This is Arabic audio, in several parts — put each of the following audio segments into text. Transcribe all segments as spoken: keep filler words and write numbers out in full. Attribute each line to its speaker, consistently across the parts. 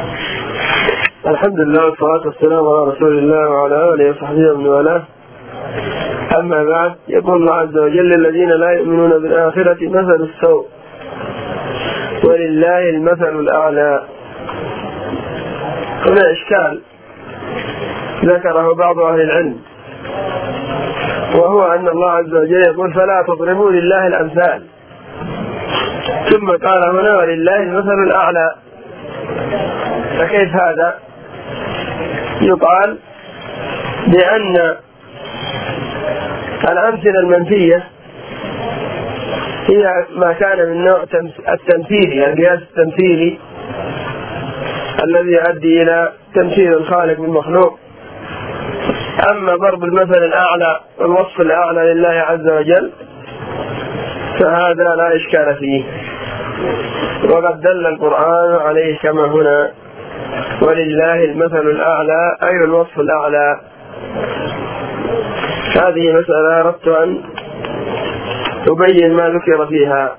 Speaker 1: الحمد لله والصلاة والسلام على رسول الله وعلى آله وصحبه ومن والاه. أما بعد، يقول الله عز وجل: الذين لا يؤمنون بالآخرة مثل السوء ولله المثل الأعلى. هنا إشكال ذكره بعض أهل العلم، وهو أن الله عز وجل يقول: فلا تضربوا لله الأمثال، ثم قال هنا: ولله المثل الأعلى. فكيف هذا؟ يقال بأن الأمثلة المنفية هي ما كان من نوع التمثيلي، القياس التمثيلي الذي يؤدي إلى تمثيل الخالق بالمخلوق. أما ضرب المثل الأعلى والوصف الأعلى لله عز وجل فهذا لا إشكال فيه، وقد دل القرآن عليه كما هنا: ولله المثل الأعلى، أي الوصف الأعلى. هذه مسألة أردت أن أبين ما ذكر فيها.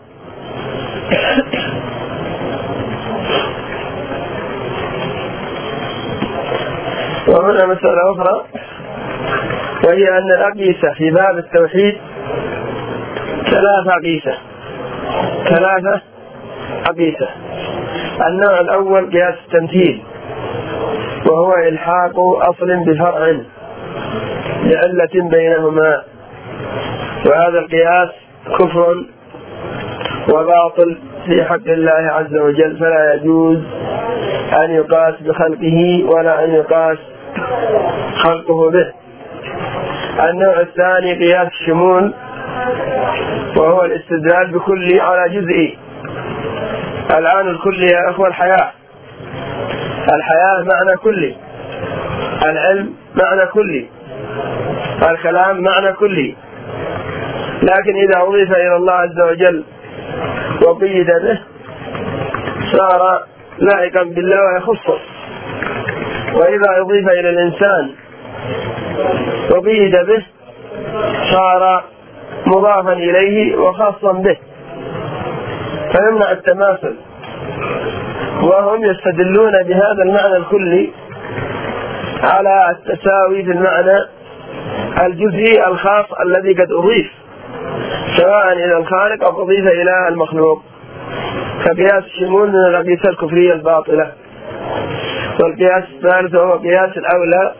Speaker 1: وهنا مسألة أخرى، وهي أن الأقيسة في باب التوحيد ثلاثة أقيسة ثلاثة أقيسة. النوع الأول قياس التمثيل، وهو إلحاق أصل بفرع لعلة بينهما، وهذا القياس كفر وباطل في حق الله عز وجل، فلا يجوز أن يقاس بخلقه ولا أن يقاس خلقه به. النوع الثاني قياس الشمول، وهو الاستدلال بكلي على جزئي. الآن الكلي يا أخوة الحياة، الحياة معنى كلي، العلم معنى كلي، الكلام معنى كلي، لكن إذا أضيف إلى الله عز وجل وقيد به صار لائقا بالله ويخصه، وإذا أضيف إلى الإنسان وقيد به صار مضافا إليه وخاصا به، فيمنع التماثل. وهم يستدلون بهذا المعنى الكلي على التساوي في المعنى الجزئي الخاص الذي قد أضيف سواء إلى الخالق أو أضيف إلى المخلوق، فقياس الشمول من الأقيسة الكفرية الباطلة. والقياس الثالث وهو قياس الأولى.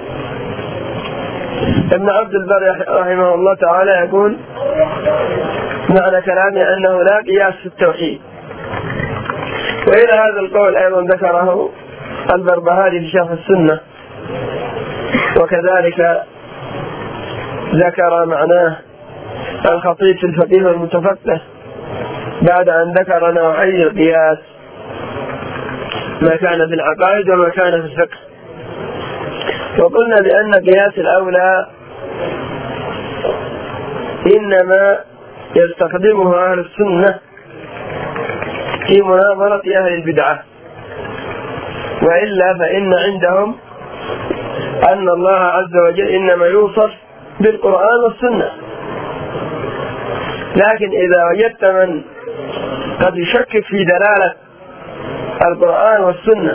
Speaker 1: ابن عبد البر رحمه الله تعالى يقول معنى كلامه أنه لا قياس في التوحيد، وإلى هذا القول أيضا ذكره البربهاري في شرح السنة، وكذلك ذكر معناه الخطيب في الفقيه والمتفقه بعد أن ذكر نوعي القياس، ما كان في العقائد وما كان في الفقه. وقلنا بأن قياس الأولى إنما يستخدمه أهل السنة في مناظرة أهل البدعة، وإلا فإن عندهم أن الله عز وجل إنما يوصف بالقرآن والسنة. لكن إذا وجدت من قد يشكك في دلالة القرآن والسنة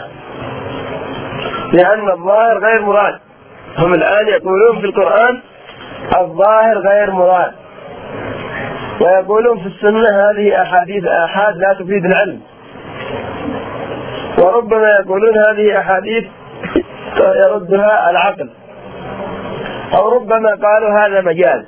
Speaker 1: لأن الظاهر غير مراد، هم الآن يقولون في القرآن الظاهر غير مراد، ويقولون في السنة هذه أحاديث آحاد لا تفيد العلم، وربما يقولون هذه أحاديث يردها العقل، أو ربما قالوا هذا مجاز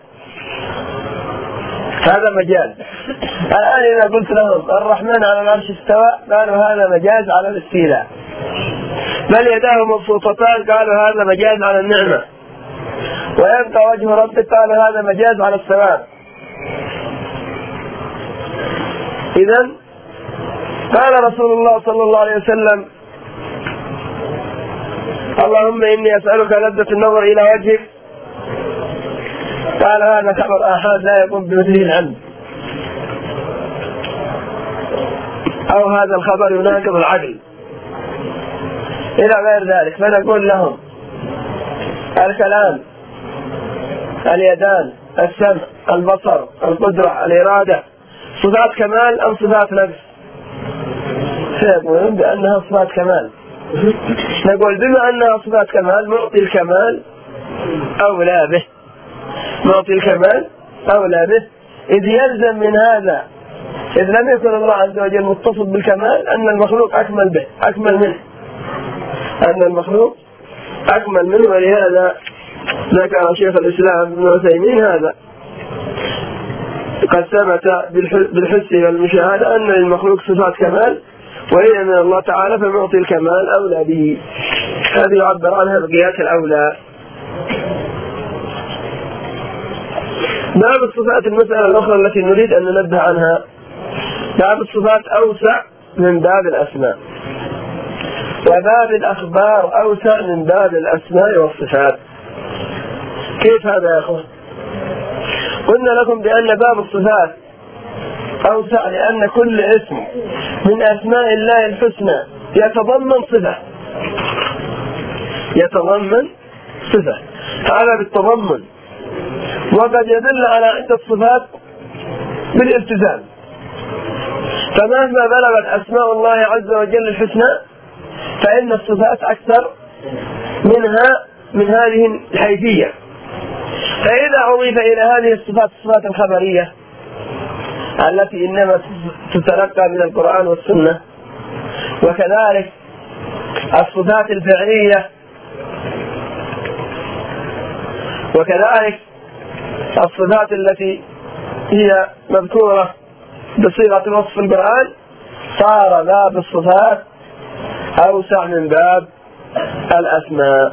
Speaker 1: هذا مجاز. الآن إذا قلت لهم الرحمن على العرش استوى قالوا هذا مجاز على الاستيلاء، بل يداه مبسوطتان قالوا هذا مجاز على النعمة، ويبقى وجه ربك قالوا هذا مجاز على الثواب. إذن قال رسول الله صلى الله عليه وسلم: اللهم إني أسألك لذة النظر إلى وجهك، قال هذا خبر آحاد لا يقوم بمثله العلم، أو هذا الخبر يناقض العقل إلى غير ذلك. فنقول لهم الكلام، اليدان، السمع، البصر، القدرة، الإرادة صفات كمال أم صفات نقص؟ سيقولون بأنها صفات كمال، نقول بما أنها صفات كمال معطي الكمال أولى به، معطي الكمال أولى به، إذ يلزم من هذا إذ لم يكن الله عز وجل متصف بالكمال أن المخلوق أكمل به أكمل منه أن المخلوق أكمل منه. ولهذا ذكر شيخ الإسلام ابن عثيمين هذا قد ثبت بالحس والمشاهدة أن للمخلوق صفات كمال وهي من الله تعالى، فمعطي الكمال أولى به. هذه يعبر عنها بقياس الأولى. باب الصفات المسألة الأخرى التي نريد أن ننبه عنها. باب الصفات أوسع من باب الأسماء، وباب الأخبار أوسع من باب الأسماء والصفات. كيف هذا يا أخوان؟ قلنا لكم بأن باب الصفات أوسع لأن كل اسم من أسماء الله الحسنى يتضمن صفة يتضمن صفة هذا بالتضمن، وقد يدل على عدة صفات بالالتزام. فمهما بلغت أسماء الله عز وجل الحسنى فإن الصفات أكثر منها من هذه الحيثية. فإذا أضيف إلى هذه الصفات الصفات الخبرية التي إنما تتلقى من القرآن والسنة، وكذلك الصفات الفعلية، وكذلك الصفات التي هي مذكورة بصيغة الوصف في القرآن، صار باب الصفات أوسع من باب الأسماء.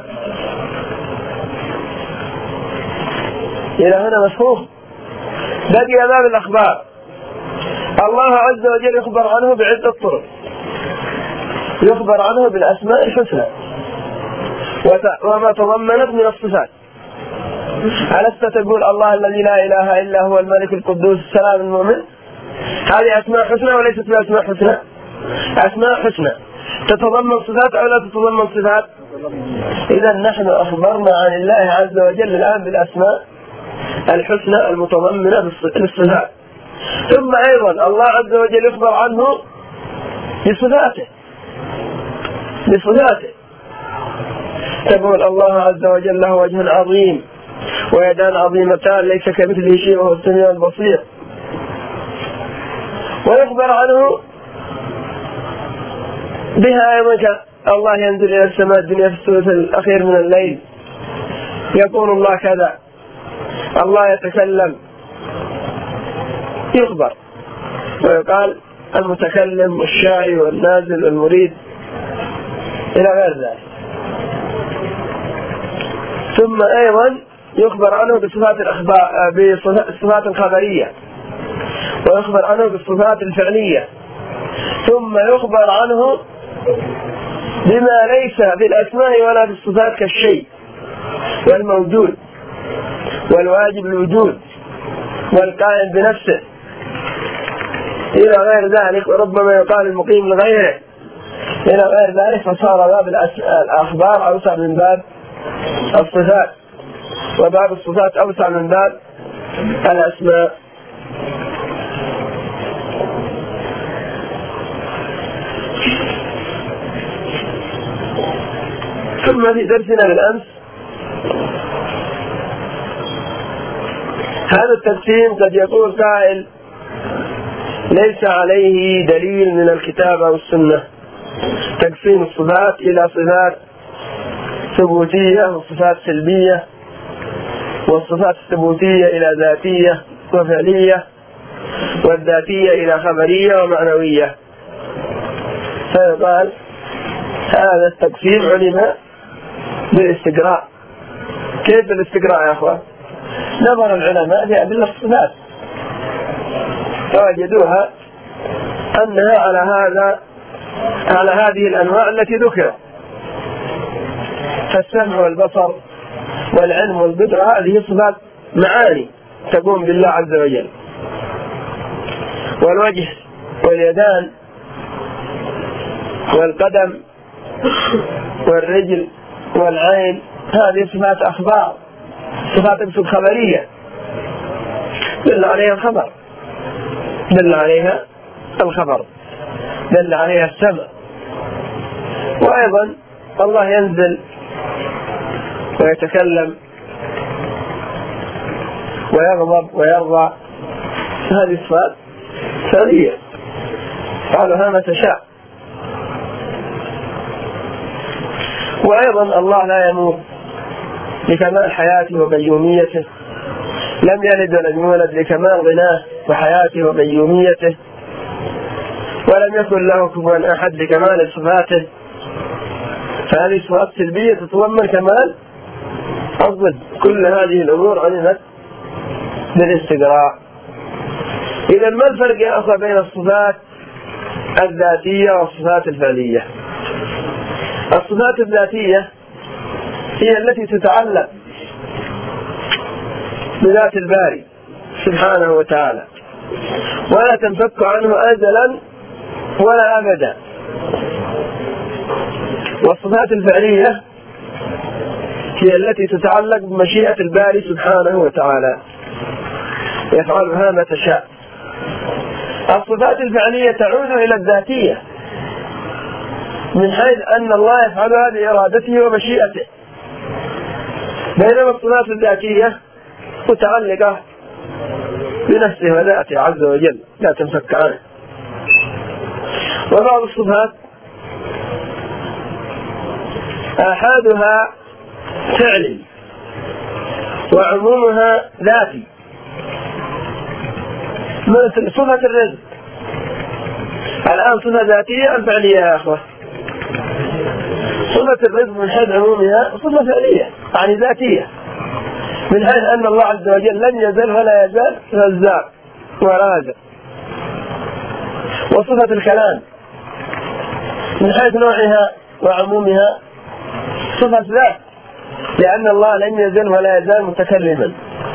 Speaker 1: إلى هنا مفهوم. بقي باب الأخبار. الله عز وجل يخبر عنه بعدة طرق، يخبر عنه بالأسماء الحسنى وما تضمنت من الصفات. ألست تقول الله الذي لا إله إلا هو الملك القدوس السلام المؤمن؟ هذه أسماء حسنى وليست بأسماء حسنى؟ أسماء حسنى تتضمن صفات أو لا تتضمن صفات؟ إذا نحن أخبرنا عن الله عز وجل الآن بالأسماء الحسنى المتضمنة للصفات. ثم أيضا الله عز وجل يخبر عنه بصفاته بصفاته تقول الله عز وجل له وجه عظيم ويدان عظيمتان ليس كمثله شيء وهو السميع البصير. ويخبر عنه بها أيضا الله ينزل إلى السماء الدنيا في الثلث الأخير من الليل يقول الله كذا، الله يتكلم يخبر ويقال المتكلم والشاعر والنازل والمريد إلى غير ذلك. ثم أيضا يخبر عنه بصفات الأخبار بالصفات الخبرية، ويخبر عنه بالصفات الفعلية، ثم يخبر عنه بما ليس بالأسماء ولا بالصفات كالشيء والموجود والواجب الوجود والقائم بنفسه إلى غير ذلك، وربما يقال المقيم لغيره إلى غير ذلك. فصار باب الأخبار أوسع من باب الصفات، وباب الصفات أوسع من باب الأسماء. ثم في درسنا بالأمس هذا التقسيم قد يقول قائل ليس عليه دليل من الكتاب أو السنة، تقسيم الصفات إلى صفات ثبوتية وصفات سلبية، والصفات الثبوتية إلى ذاتية وفعلية، والذاتية إلى خبرية ومعنوية. فيقال هذا التقسيم علم بالاستقراء. كيف بالاستقراء يا أخوان؟ نظر العلماء في أدلة الصفات فوجدوها أنها على هذا على هذه الأنواع التي ذكرت. فالسمع والبصر والعلم والقدرة هذه صفات معاني تقوم بالله عز وجل، والوجه واليدان والقدم والرجل والعين هذه صفات أخبار، صفات تقصد خبرية دل عليها الخبر دل عليها الخبر دل عليها السمع. وأيضا الله ينزل ويتكلم ويغضب ويرضى، هذه صفات فعلية فعلها ما تشاء. وأيضا الله لا يموت لكمال حياته وقيوميته، لم يلد ولم يولد لكمال غناه وحياته وقيوميته، ولم يكن له كفوا أحد لكمال صفاته، فهذه صفات سلبية تتضمن كمال الضد. كل هذه الأمور علمت بالاستقراء. إذا ما الفرق يا أخوة بين الصفات الذاتية والصفات الفعلية؟ الصفات الذاتية هي التي تتعلق بذات الباري سبحانه وتعالى ولا تنفك عنه أزلا ولا أبدا. والصفات الفعلية هي التي تتعلق بمشيئة الباري سبحانه وتعالى يفعلها ما تشاء. الصفات الفعلية تعود إلى الذاتية من حيث أن الله يفعلها بإرادته ومشيئته، بينما الصفات الذاتية متعلقة بنفسه وذاته عز وجل لا تنفك عنه. وبعض الصفات آحادها فعلي وعمومها ذاتي، مثل صفة الرزق. الآن صفة ذاتية أم فعلية يا أخوة؟ صفة الرزق من حيث عمومها صفة فعلية يعني ذاتية، من حيث أن الله عز وجل لن يزل ولا يزال رزاق ورازق. وصفة الكلام من حيث نوعها وعمومها صفة ذات، لأن الله لن يزل ولا يزال متكلما.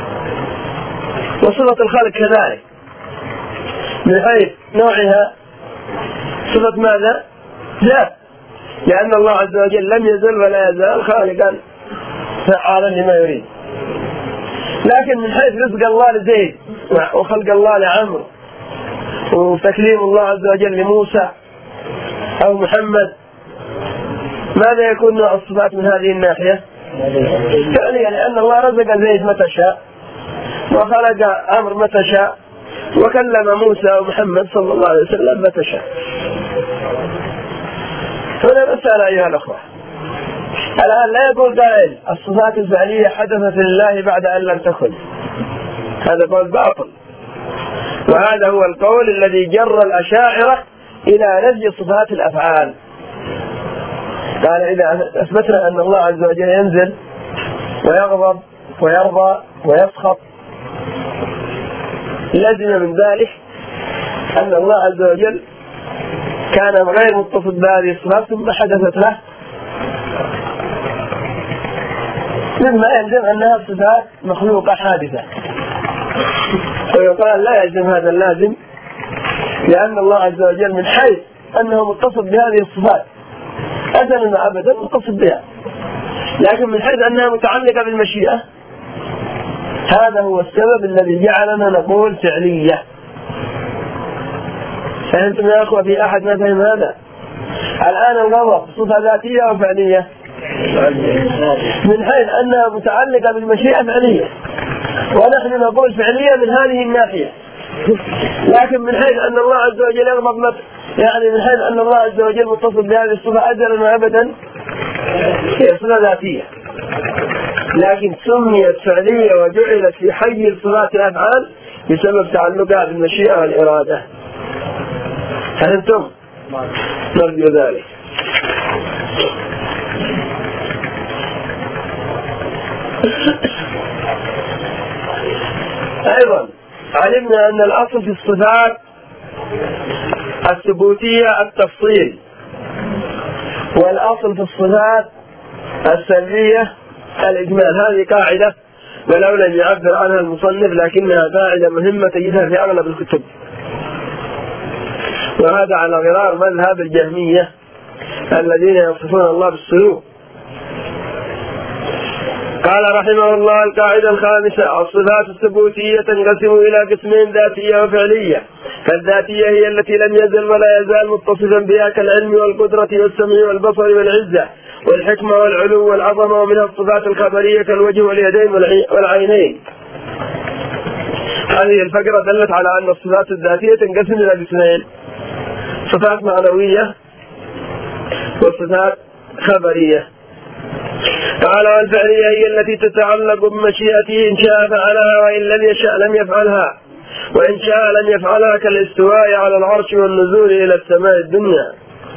Speaker 1: وصفة الخالق كذلك من حيث نوعها صفة ماذا؟ ذات، لأن الله عز وجل لم يزل ولا يزال خالقا فعالا لما يريد. لكن من حيث رزق الله لزيد وخلق الله لعمرو وتكليم الله عز وجل لموسى أو محمد، ماذا يكون نوع الصفات من هذه الناحية؟ فعليا، لأن الله رزق زيد متى شاء وخلق عمرو متى شاء وكلم موسى ومحمد صلى الله عليه وسلم متى شاء. هنا مسألة أيها الأخوة، الآن لا يقول قائل الصفات الفعلية حدثت لله بعد أن لم تكن، هذا قول باطل، وهذا هو القول الذي جر الأشاعرة إلى نفي صفات الأفعال. قال إذا أثبتنا أن الله عز وجل ينزل ويغضب ويرضى ويسخط، لازم من ذلك أن الله عز وجل كان غير متصف بهذه الصفات ثم حدثت له، مما يلزم أنها صفات مخلوقة حادثة. ويقال لا يلزم هذا اللازم، لأن الله عز وجل من حيث أنه متصف بهذه الصفات أزلا وأبدا متصف بها، لكن من حيث أنها متعلقة بالمشيئة هذا هو السبب الذي جعلنا نقول فعلية. فهمتم يا أخوة؟ في أحد ما فهم هذا؟ الآن الغضب صفة ذاتية أو فعلية؟ من حيث أنها متعلقة بالمشيئة فعلية، ونحن نقول فعلية من هذه الناحية. لكن من حيث أن الله عز وجل يغضب، يعني من حيث أن الله عز وجل متصف بهذه الصفة أزلا وأبدا، هي صفة ذاتية، لكن سميت فعلية وجعلت في حي صفات الأفعال بسبب تعلقها بالمشيئة والإرادة. فهمتم؟ نرجو ذلك. أيضا علمنا أن الأصل في الصفات الثبوتية التفصيل، والأصل في الصفات السلبية الإجمال. هذه قاعدة ولو لم يعبر عنها المصنف لكنها قاعدة مهمة تجدها في أغلب الكتب، وهذا على غرار مذهب الجهمية الذين يصفون الله بالسلوك. قال رحمه الله القاعدة الخامسة: الصفات الثبوتية تنقسم إلى قسمين، ذاتية وفعلية. فالذاتية هي التي لم يزل ولا يزال متصفا بها كالعلم والقدرة والسمع والبصر والعزة والحكمة والعلو والعظمة، ومنها الصفات الخبرية كالوجه واليدين والعينين. هذه الفقرة دلت على أن الصفات الذاتية تنقسم إلى قسمين: صفات معنوية وصفات خبرية. قال: والفعلية هي التي تتعلق بمشيئته، إن شاء فعلها وإن لم يشاء لم يفعلها، وإن شاء لم يفعلها، كالاستواء على العرش والنزول إلى السماء الدنيا.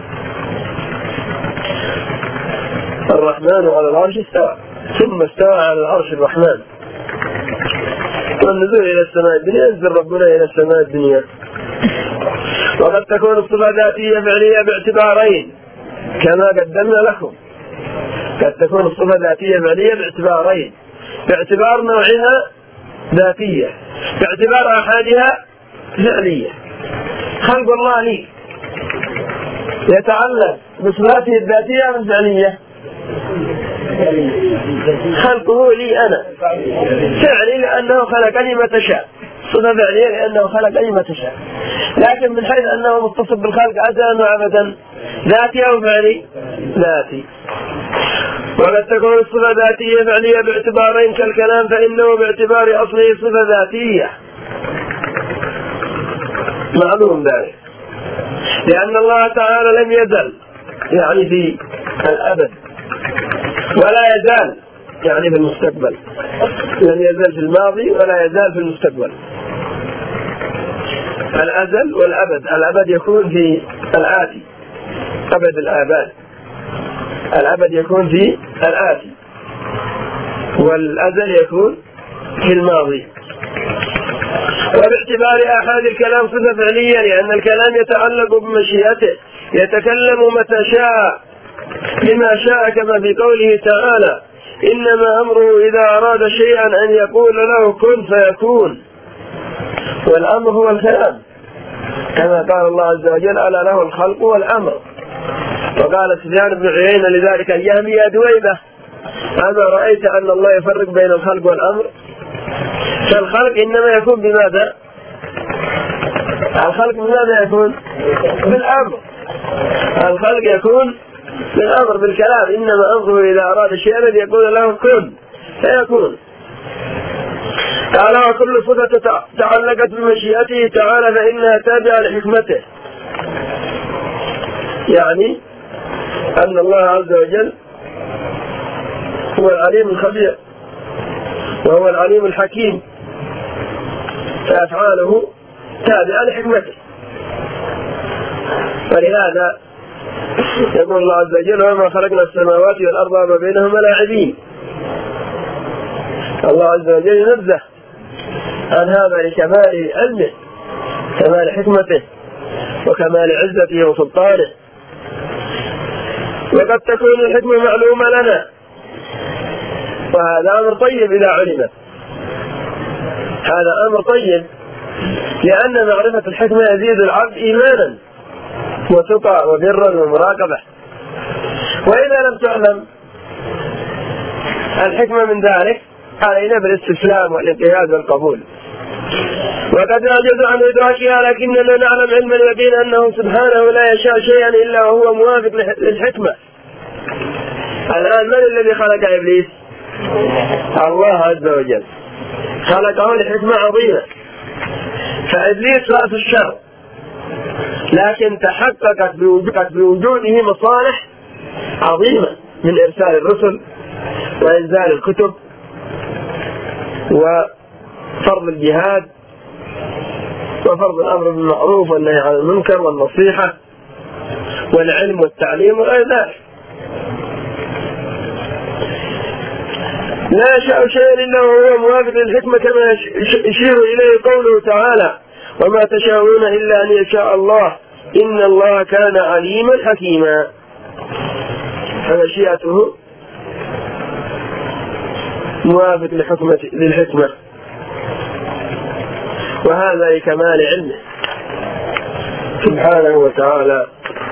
Speaker 1: الرحمن على العرش استوى، ثم استوى على العرش الرحمن، والنزول إلى السماء الدنيا، ينزل ربنا إلى السماء الدنيا. وقد تكون الصفة ذاتية فعلية باعتبارين كما قدمنا لكم. قد تكون الصفة ذاتية فعلية باعتبارين: باعتبار نوعها ذاتية، باعتبار أحدها فعلية. خلق الله لي يتعلق بصفاته الذاتية من فعلية؟ خلقه لي أنا فعلي لأنه خلقني متى شاء، صفة فعلية لأنه خلقني متى شاء. لكن من حيث أنه متصف بالخلق أزلا وأبدا، ذاتي أو فعلي؟ ذاتي. وقد تكون الصفة ذاتية فعلية باعتبارين كالكلام، فإنه باعتبار أصله صفة ذاتية معلوم ذلك، لأن الله تعالى لم يزل يعني في الأبد، ولا يزال يعني في المستقبل، لم يزل في الماضي ولا يزال في المستقبل. الأزل والأبد، الأبد يكون في الآتي، أبد الآباد، الأبد يكون في الآتي، والأزل يكون في الماضي. وباعتبار آحاد الكلام صفة فعلية، لأن الكلام يتعلق بمشيئته، يتكلم متى شاء بما شاء، كما في قوله تعالى: إنما أمره إذا أراد شيئا أن يقول له كن فيكون. والأمر هو الكلام، كما قال الله عز وجل: ألا له الخلق والأمر. وقال سفيان بن عيينة لذلك اليهم: يا دويبة، أما رأيت أن الله يفرق بين الخلق والأمر؟ فالخلق إنما يكون بماذا؟ الخلق بماذا يكون؟ بالأمر. الخلق يكون بالأمر، بالكلام. إنما أمره إذا أراد شيئا أن يقول له كن فيكون. قال: وكل صفة تعلقت بمشيئته تعالى فإنها تابعة لحكمته، يعني أن الله عز وجل هو العليم الخبير وهو العليم الحكيم، فأفعاله تابعة لحكمته. ولهذا يقول الله عز وجل: وما خلقنا السماوات والأرض وما بينهما لاعبين. الله عز وجل ينزه عن هذا لكمال علمه، كمال حكمته، وكمال عزته وسلطانه. وقد تكون الحكمة معلومة لنا، وهذا أمر طيب إذا علم، هذا أمر طيب، لأن معرفة الحكمة يزيد العبد إيمانا وتقى وبرا ومراقبة. وإذا لم تعلم الحكمة من ذلك علينا بالاستسلام والانقياد والقبول. وقد نعجز عن إدراكها، لكننا نعلم علم اليقين أنه سبحانه لا يشاء شيئا إلا وهو موافق للحكمة. الآن من الذي خلق إبليس؟ الله عز وجل خلقه لحكمة عظيمة، فإبليس رأس الشر، لكن تحققت بوجوده مصالح عظيمة من إرسال الرسل وإنزال الكتب وفرض الجهاد وفرض الأمر بالمعروف والنهي عن المنكر والنصيحة والعلم والتعليم وغير ذلك. لا يشاء شيئا إلا وهو موافق للحكمة، كما يشير إليه قوله تعالى: وما تشاءون إلا أن يشاء الله إن الله كان عليما حكيما. فمشيئته موافق للحكمة، وهذا لكمال علمه سبحانه وتعالى.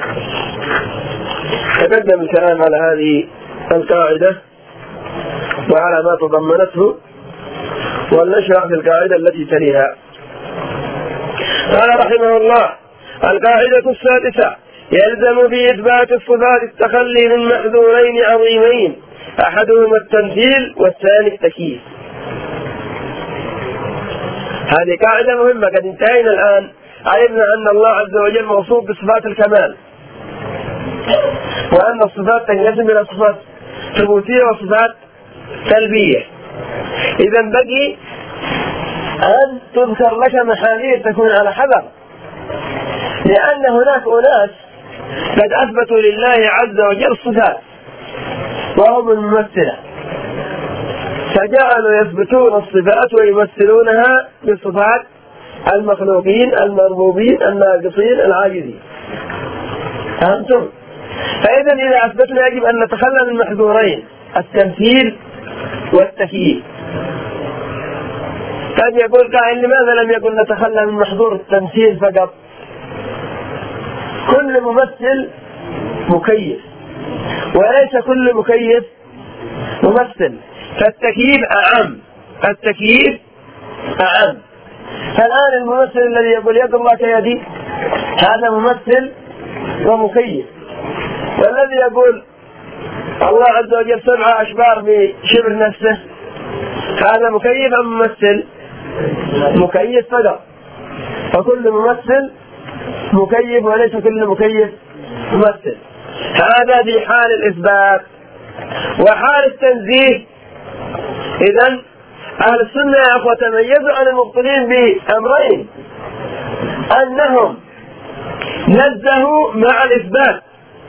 Speaker 1: تقدم الكلام على هذه القاعدة وعلى ما تضمنته، ولنشرع في القاعدة التي تليها. قال رحمه الله: القاعدة السادسة: يلزم في إثبات الصفات التخلي من محذورين عظيمين، أحدهما التمثيل والثاني التكييف. هذه قاعدة مهمة. قد انتهينا الآن، علمنا أن الله عز وجل موصوف بصفات الكمال، وأن الصفات تنقسم إلى صفات ثبوتية وصفات سلبية. إذا بقي أن تذكر لك محاذير تكون على حذر، لأن هناك أناس قد أثبتوا لله عز وجل صفات وهم الممثلة، فجعلوا يثبتون الصفات ويمثلونها بصفات المخلوقين المربوبين الناقصين العاجزين. فهمتم؟ فإذا إذا أثبتنا يجب أن نتخلى من محذورين: التمثيل والتكييف. قد يقول قائل: لماذا لم يقل نتخلى من محظور التمثيل فقط؟ كل ممثل مكيف، وليس كل مكيف ممثل، فالتكييف أعم. التكييف أعم. فالآن الممثل الذي يقول يد الله كيدي هذا ممثل ومكيف، والذي يقول الله عز وجل سبع أشبار بشبر نفسه هذا مكيف أم ممثل؟ مكيف فقط. فكل ممثل مكيف وليس كل مكيف ممثل. هذا في حال الإثبات. وحال التنزيه، إذن أهل السنة يا أخوة تميزوا عن المبطلين بأمرين: أنهم نزهوا مع الإثبات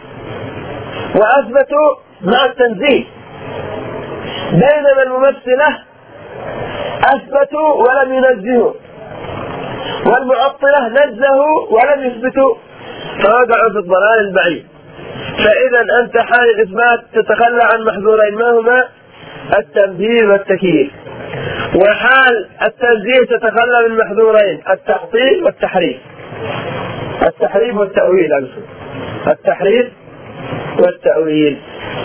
Speaker 1: وأثبتوا مع التنزيه، بينما الممثلة أثبتوا ولم ينزهوا، والمعطلة نزهوا ولم يثبتوا، فوقعوا في الضلال البعيد. فإذا أنت حال الإثبات تتخلى عن محذورين، ما هما؟ التمثيل والتكييف. وحال التنزيه تتخلى من محذورين: التعطيل والتحريف. التحريف والتأويل أقصد. التحريف والتأويل.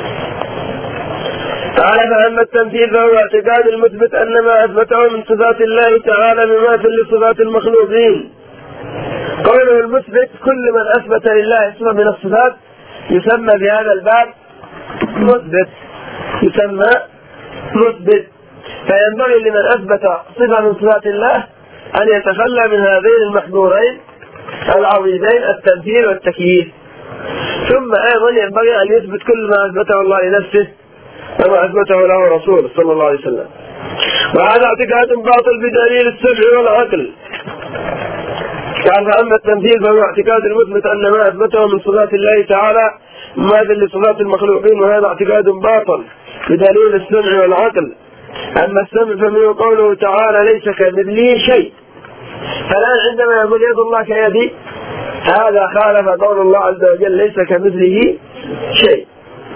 Speaker 1: قال: فأما التمثيل فهو اعتقاد المثبت أن ما أثبته من صفات الله تعالى مماثل لصفات المخلوقين. قوله المثبت: كل من أثبت لله صفة من الصفات يسمى في هذا الباب مثبت، يسمى مثبت. فينبغي لمن أثبت صفة من صفات الله أن يتخلى من هذين المحذورين العظيمين: التمثيل والتكييف. ثم أيضا ينبغي أن يثبت كل ما أثبته الله لنفسه وما أثبته له رسوله صلى الله عليه وسلم. وهذا اعتقاد باطل بدليل السمع والعقل. قال: فأما التمثيل فهو اعتقاد المثبت أن ما أثبته من صفات الله تعالى مماثل لصفات المخلوقين، وهذا اعتقاد باطل بدليل السمع والعقل. أما السمع فمنه قوله تعالى: ليس كمثله شيء. فالآن عندما يقول يد الله كيدي هذا خالف قول الله عز وجل: ليس كمثله شيء.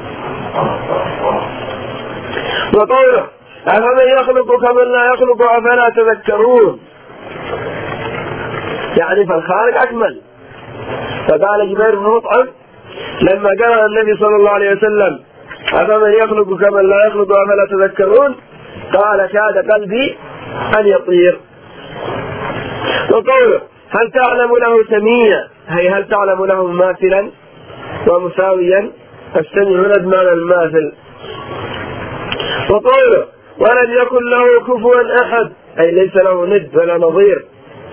Speaker 1: وقوله: أفمن يخلق كمن لا يخلق أفلا تذكرون، يعني فالخالق أكمل. فقال جبير بن مطعم لما قال النبي صلى الله عليه وسلم: أفمن يخلق كمن لا يخلق أفلا تذكرون، قال: كاد قلبي أن يطير. وقوله: هل تعلم له سميا، هي هل تعلم له مماثلا ومساويا، السمع هنا بمعنى المماثل. وقوله: ولم يكن له كفوا أحد، أي ليس له ند ولا نظير.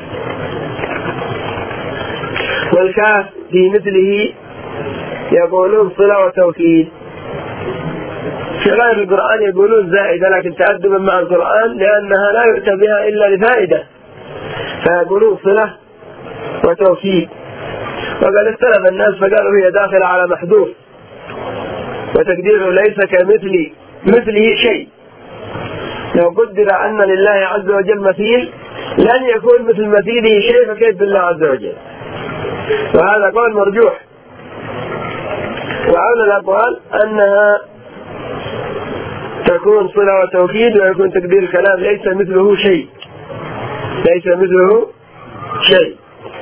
Speaker 1: والكاف في مثله يقولون صلة وتوكيد. في غير القرآن يقولون زائدة، لكن تأدبا مع القرآن لأنها لا يؤتى بها إلا لفائدة، فيقولون صلة وتوكيد. وقد اختلف الناس فقالوا هي داخلة على محذوف، وتقديره ليس كمثل مثله شيء. لو قدر أن لله عز وجل مثيل لن يكون مثل مثيله شيء، فكيف بالله عز وجل؟ وهذا قول مرجوح. وأولى الأقوال أنها تكون صلة وتوكيد، ويكون تقدير الكلام ليس مثله شيء، ليس مثله شيء.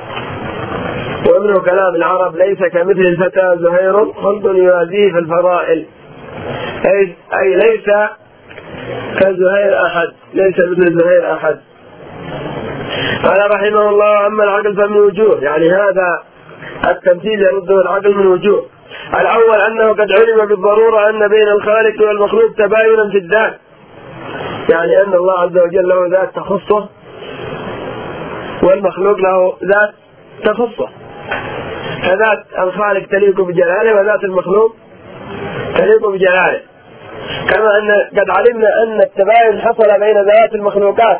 Speaker 1: ومنه كلام العرب: ليس كمثل الفتى زهير خلد يوازيه في الفضائل، أي, أي ليس كزهير أحد، ليس مثل زهير أحد. قال رحمه الله: أما العقل فمن وجوه، يعني هذا التمثيل يرده العقل من وجوه. الأول أنه قد علم بالضرورة أن بين الخالق والمخلوق تباينا في الذات، يعني أن الله عز وجل له ذات تخصه والمخلوق له ذات تخصه، فذات الخالق تليق بجلاله وذات المخلوق تليق بجلاله. كما أن قد علمنا أن التباين حصل بين ذات المخلوقات،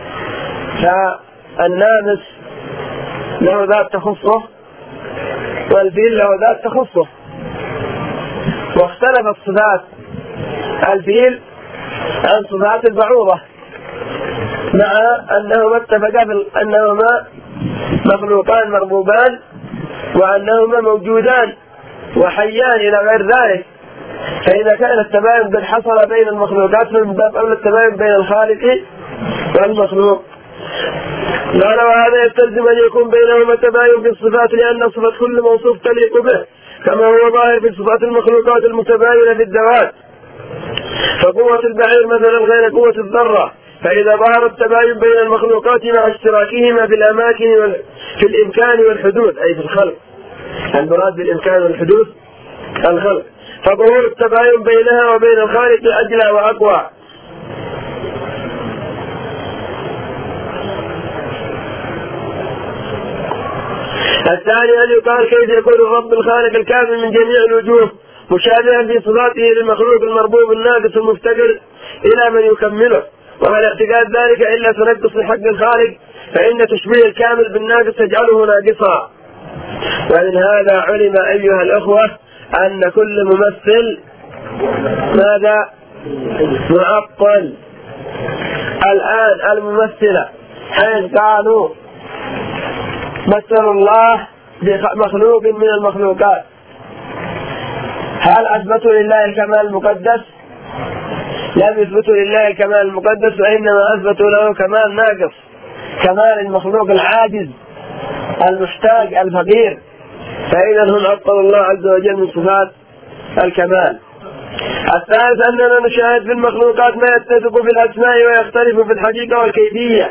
Speaker 1: فالنامس له ذات تخصه والفيل له ذات تخصه، واختلفت صفات الفيل عن صفات البعوضة، مع أنهما اتفقا في أنهما مخلوقان مربوبان وأنهما موجودان وحيان إلى غير ذلك. فإذا كان التباين قد حصل بين المخلوقات فمن باب أولى التباين بين الخالق والمخلوق. قال: وهذا يستلزم أن يكون بينهما تباين في الصفات، لأن صفة كل موصوف تليق به، كما هو ظاهر في صفات المخلوقات المتباينة في الذوات، فقوة البعير مثلا غير قوة الذرة. فإذا ظهر التباين بين المخلوقات مع اشتراكهما في الأماكن في الإمكان والحدوث، أي في الخلق، المراد بالإمكان والحدوث الخلق، فظهور التباين بينها وبين الخالق أجلى وأقوى. الثاني أن يقال: كيف يكون الرب الخالق الكامل من جميع الوجوه مشابها في صفاته للمخلوق المربوب الناقص المفتقر إلى من يكمله؟ وهل اعتقاد ذلك إلا تنقص لحق الخالق، فإن تشبيه الكامل بالناقص تجعله ناقصا. ومن هذا علم أيها الأخوة أن كل ممثل ماذا؟ معطل. الآن الممثلة حين قالوا مثل الله بمخلوق من المخلوقات، هل أثبتوا لله الكمال المقدس؟ لم يثبتوا لله الكمال المقدس، وإنما أثبتوا له كمال ناقص، كمال المخلوق العاجز المحتاج الفقير، فإذا هم عطلوا الله عز وجل من صفات الكمال. الثالث أننا نشاهد في المخلوقات ما يتفق في الأسماء ويختلف في الحقيقة والكيفية،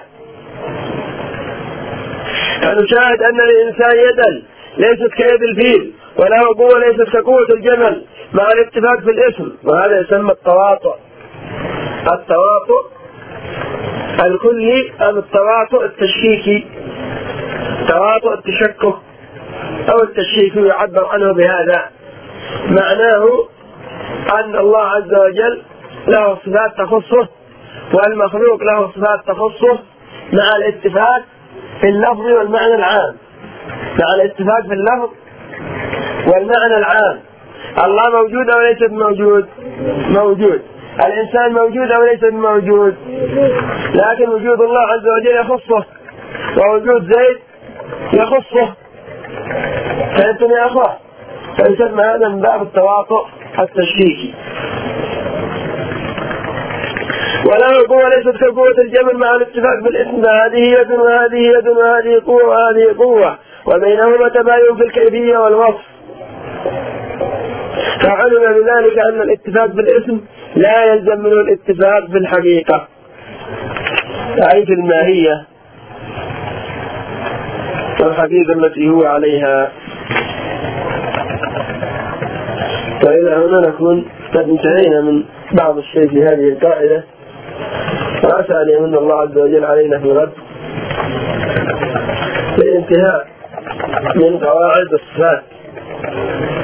Speaker 1: فنشاهد أن الإنسان يدا ليست كيد الفيل، وله قوة ليست كقوة الجمل، مع الاتفاق في الاسم، وهذا يسمى التواطؤ. التواطؤ الكلي أم التواطؤ التشكيكي؟ تواطؤ التشكك أو التشكيك يعبر عنه بهذا، معناه أن الله عز وجل له صفات تخصه والمخلوق له صفات تخصه، مع الاتفاق في اللفظ والمعنى العام، مع الاتفاق في اللفظ والمعنى العام. الله موجود أو ليس موجود؟ موجود. الإنسان موجود أو ليس موجود؟ لكن وجود الله عز وجل يخصه، ووجود زيد يخصه. فأنتم يا أخوة، فيسمى هذا من باب التواطؤ التشكيكي. وله قوة ليست كقوة الجمل، مع الاتفاق بالاسم، هذه يد وهذه يد وهذه قوة وهذه قوة، وبينهما تباين في الكيفية والوصف. فعلم بذلك أن الاتفاق بالاسم لا يلزم منه الاتفاق في الحقيقة، أي في الماهية والحقيقة التي هو عليها. فإلى هنا نكون قد انتهينا من بعض الشيء في هذه القاعدة، وأسأل أن يمن الله عز وجل علينا في الغد بالانتهاء من قواعد الصفات.